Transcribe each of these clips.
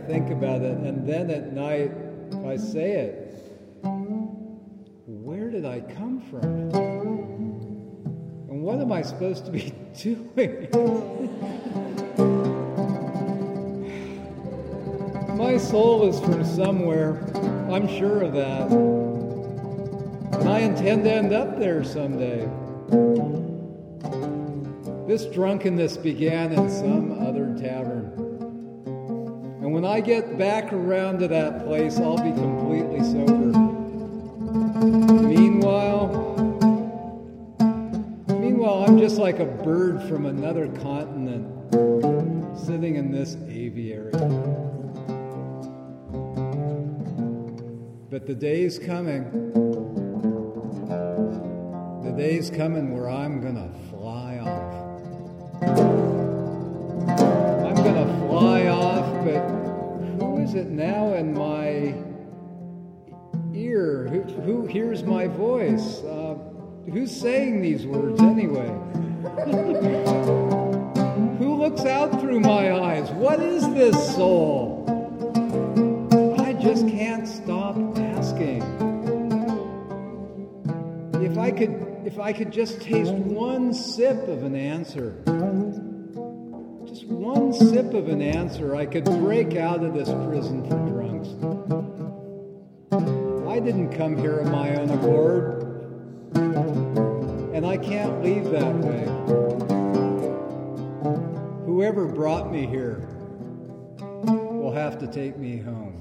think about it, and then at night I say it. Where did I come from? And what am I supposed to be doing? My soul is from somewhere. I'm sure of that. And I intend to end up there someday. This drunkenness began in some other tavern. And when I get back around to that place, I'll be completely sober. Meanwhile, I'm just like a bird from another continent, sitting in this aviary. But the day's coming where I'm gonna fly off. I'm gonna fly off, but who is it now in my ear? Who hears my voice? Who's saying these words anyway? Who looks out through my eyes? What is this soul? I just can't stop asking. If I could just taste one sip of an answer, just one sip of an answer, I could break out of this prison for drunks. I didn't come here of my own accord, and I can't leave that way. Whoever brought me here will have to take me home.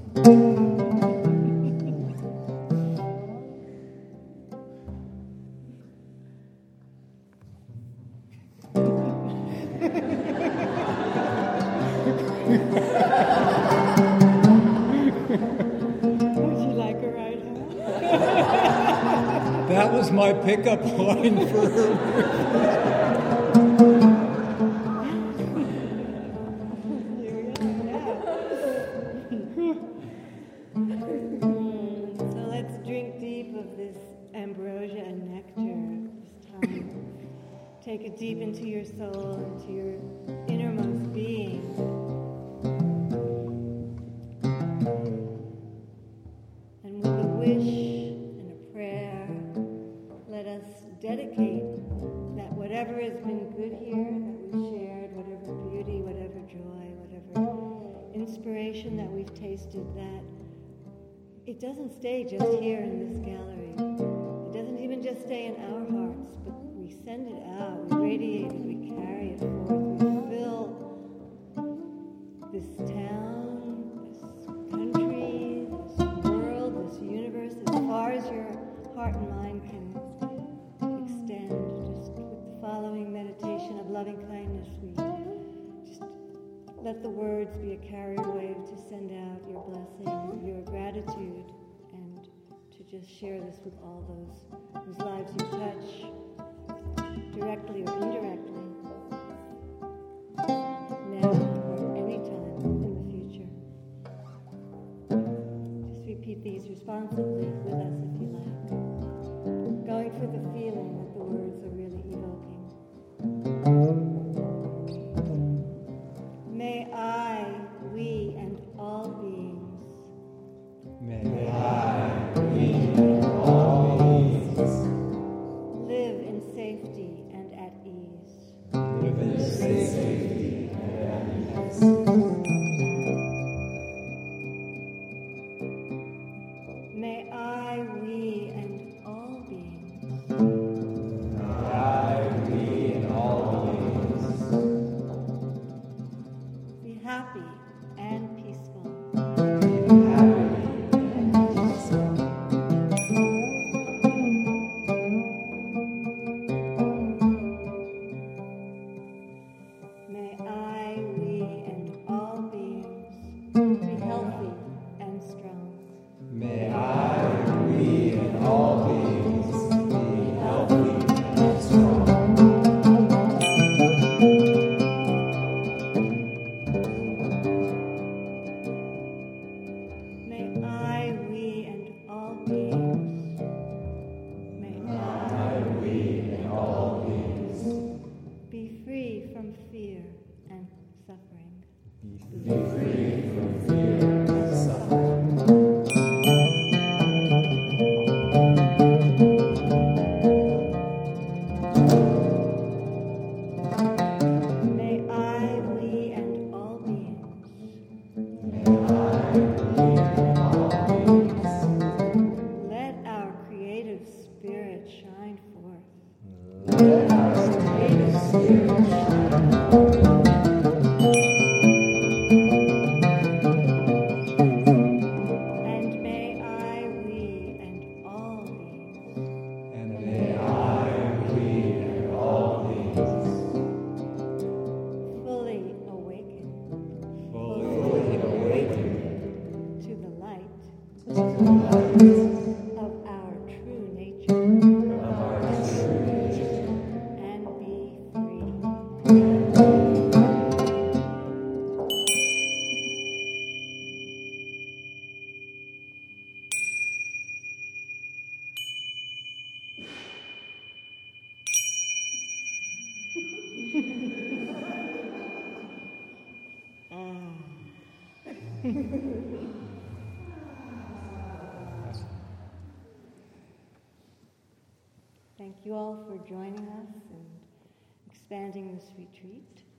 That was my pickup line for her. So let's drink deep of this ambrosia and nectar this time. Take it deep into your soul, into your innermost being. And with a wish, dedicate that whatever has been good here, that we've shared, whatever beauty, whatever joy, whatever inspiration that we've tasted, that it doesn't stay just here in this gallery. It doesn't even just stay in our hearts, but we send it out, we radiate it, we carry it forth, we fill this town, this country, this world, this universe, as far as your heart and mind can extend. Just with the following meditation of loving kindness, we just let the words be a carrier wave to send out your blessing, your gratitude, and to just share this with all those whose lives you touch, directly or indirectly, now or any time in the future. Just repeat these responsibly with us if you like. Going for the feeling that the words are really evoking. May I, we, and all beings. May I, we, and all beings. Live in safety and at ease. Live in safety and at ease. May I, we, Thank you all for joining us and expanding this retreat.